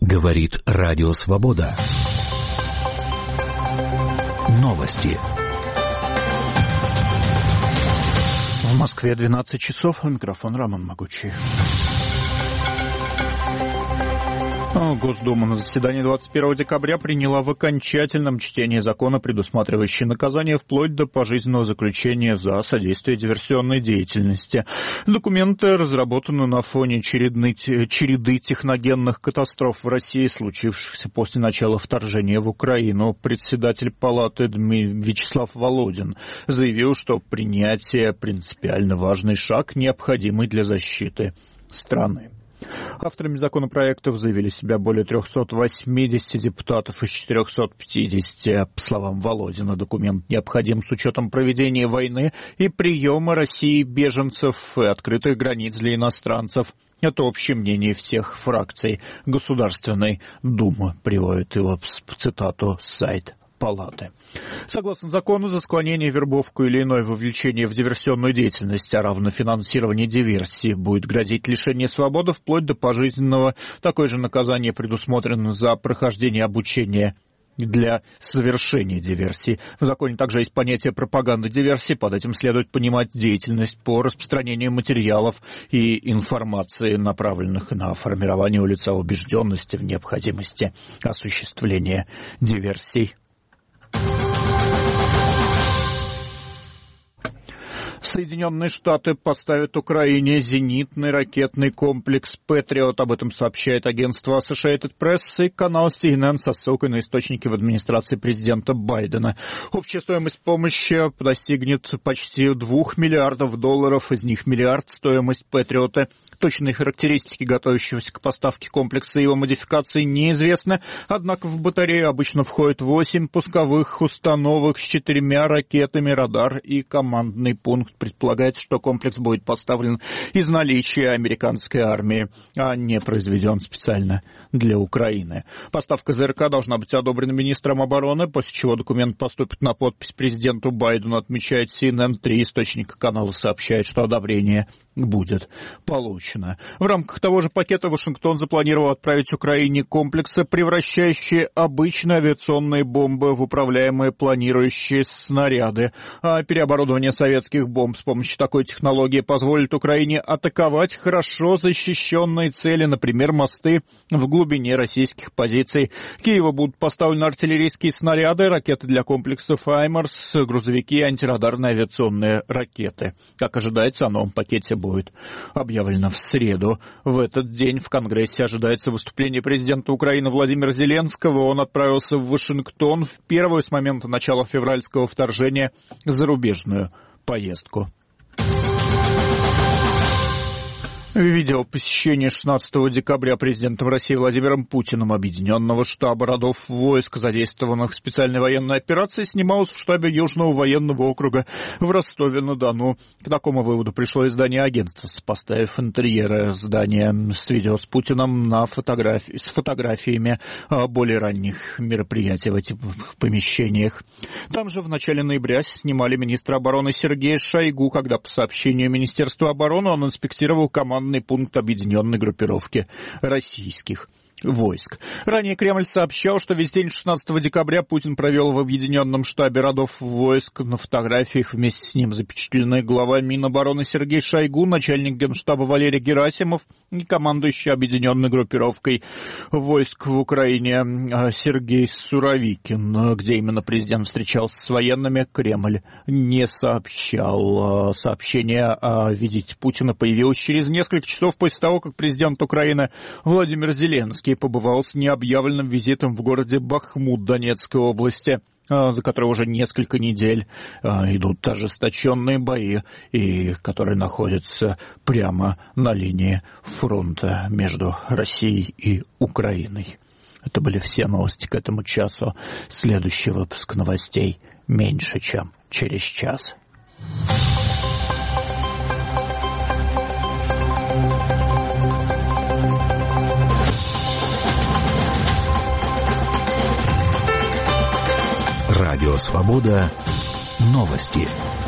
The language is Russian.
Говорит Радио Свобода. Новости. В Москве 12 часов. Микрофон Роман Могучий. Госдума на заседании 21 декабря приняла в окончательном чтении закона, предусматривающий наказание вплоть до пожизненного заключения за содействие диверсионной деятельности. Документы разработаны на фоне череды техногенных катастроф в России, случившихся после начала вторжения в Украину. Председатель Палаты Вячеслав Володин заявил, что принятие принципиально важный шаг, необходимый для защиты страны. Авторами законопроектов заявили себя более 380 депутатов из 450. По словам Володина, документ необходим с учетом проведения войны и приема России беженцев и открытых границ для иностранцев. Это общее мнение всех фракций Государственной Думы, приводит его цитату с сайта Палаты. Согласно закону, за склонение, вербовку или иное вовлечение в диверсионную деятельность, а равно финансирование диверсии, будет грозить лишение свободы вплоть до пожизненного. Такое же наказание предусмотрено за прохождение обучения для совершения диверсии. В законе также есть понятие пропаганды диверсии. Под этим следует понимать деятельность по распространению материалов и информации, направленных на формирование у лица убежденности в необходимости осуществления диверсий. Соединенные Штаты поставят Украине зенитный ракетный комплекс «Патриот». Об этом сообщает агентство Associated Press и канал CNN со ссылкой на источники в администрации президента Байдена. Общая стоимость помощи достигнет почти $2 миллиардов, из них $1 миллиард стоимость «Патриота». Точные характеристики готовящегося к поставке комплекса и его модификации неизвестны, однако в батарею обычно входит 8 пусковых установок с 4 ракетами, радар и командный пункт. Предполагается, что комплекс будет поставлен из наличия американской армии, а не произведен специально для Украины. Поставка ЗРК должна быть одобрена министром обороны, после чего документ поступит на подпись президенту Байдену, отмечает CNN. 3 источника канала сообщают, что одобрение будет получено. В рамках того же пакета Вашингтон запланировал отправить Украине комплексы, превращающие обычные авиационные бомбы в управляемые планирующие снаряды. А переоборудование советских бомб с помощью такой технологии позволит Украине атаковать хорошо защищенные цели, например, мосты в глубине российских позиций. В Киеву будут поставлены артиллерийские снаряды, ракеты для комплексов «Хаймарс», грузовики и антирадарные авиационные ракеты. Как ожидается, о новом пакете будет объявлено в среду. В этот день в Конгрессе ожидается выступление президента Украины Владимира Зеленского. Он отправился в Вашингтон в первую с момента начала февральского вторжения зарубежную поездку. Видео посещения 16 декабря президентом России Владимиром Путиным Объединенного штаба родов войск, задействованных в специальной военной операции, снималось в штабе Южного военного округа в Ростове-на-Дону. К такому выводу пришло издание агентства, сопоставив интерьеры здания с видео с Путиным с фотографиями более ранних мероприятий в этих помещениях. Там же в начале ноября снимали министра обороны Сергея Шойгу, когда по сообщению Министерства обороны он инспектировал командный пункт объединенной группировки российских войск. Ранее Кремль сообщал, что весь день 16 декабря Путин провел в Объединенном штабе родов войск. На фотографиях вместе с ним запечатлены глава Минобороны Сергей Шойгу, начальник Генштаба Валерий Герасимов и командующий объединенной группировкой войск в Украине Сергей Суровикин. Где именно президент встречался с военными, Кремль не сообщал. Сообщение о визите Путина появилось через несколько часов после того, как президент Украины Владимир Зеленский побывал с необъявленным визитом в городе Бахмут Донецкой области, за которой уже несколько недель идут ожесточенные бои, и которые находятся прямо на линии фронта между Россией и Украиной. Это были все новости к этому часу. Следующий выпуск новостей меньше, чем через час. Радио Свобода. Новости.